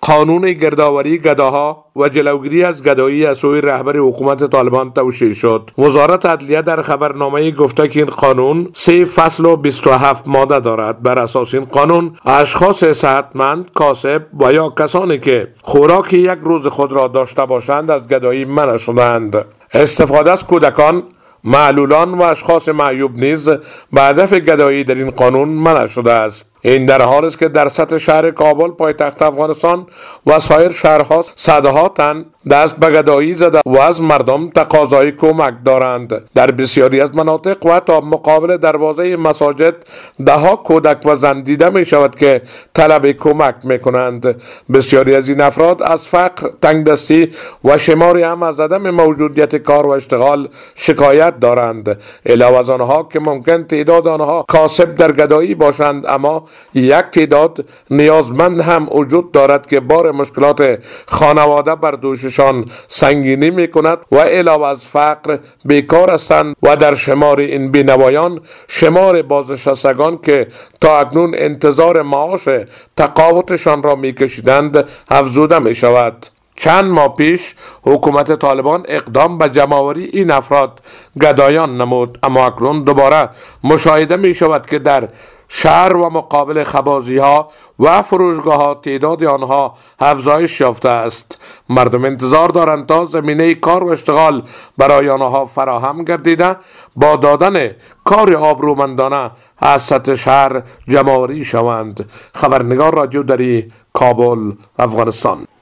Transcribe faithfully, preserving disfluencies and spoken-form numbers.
قانون گردآوری گداها و جلوگیری از گدایی از سوی رهبر حکومت طالبان توشیح شد. وزارت عدلیه در خبرنامه گفته که این قانون سه فصل و بیست و هفت ماده دارد. بر اساس این قانون اشخاص صحتمند، کاسب و یا کسانی که خوراک یک روز خود را داشته باشند از گدایی منع شدند. استفاده از کودکان، معلولان و اشخاص معیوب نیز به هدف گدایی در این قانون منع شده است. این در حالی است که در سطح شهر کابل پایتخت افغانستان و سایر شهرها صدها تن دست به گدایی زده و از مردم تقاضای کمک دارند. در بسیاری از مناطق و تا مقابل دروازه مساجد ده ها کودک و زن دیده می شود که طلب کمک می کنند. بسیاری از این افراد از فقر، تنگدستی و شماری هم از عدم موجودیت کار و اشتغال شکایت دارند. علاوه از آنها که ممکن تعداد آنها کاسب در گدایی باشند، اما یک تعداد نیازمند هم وجود دارد که بار مشکلات خانواده بر دوششان سنگینی می کند و علاوه از فقر بیکار هستند و در شمار این بینوایان شمار بازنشستگان که تا اکنون انتظار معاش تقاعدشان را می کشیدند افزوده می شود. چند ماه پیش حکومت طالبان اقدام به جمع‌آوری این افراد گدایان نمود، اما اکنون دوباره مشاهده می شود که در شهر و مقابل خبازی ها و فروشگاه ها تعداد آنها افزایش یافته است. مردم انتظار دارند تا زمینه کار و اشتغال برای آنها فراهم گردیده با دادن کار آبرومندانه از سطح شهر جمع‌آوری شوند. خبرنگار رادیو دری، کابل، افغانستان.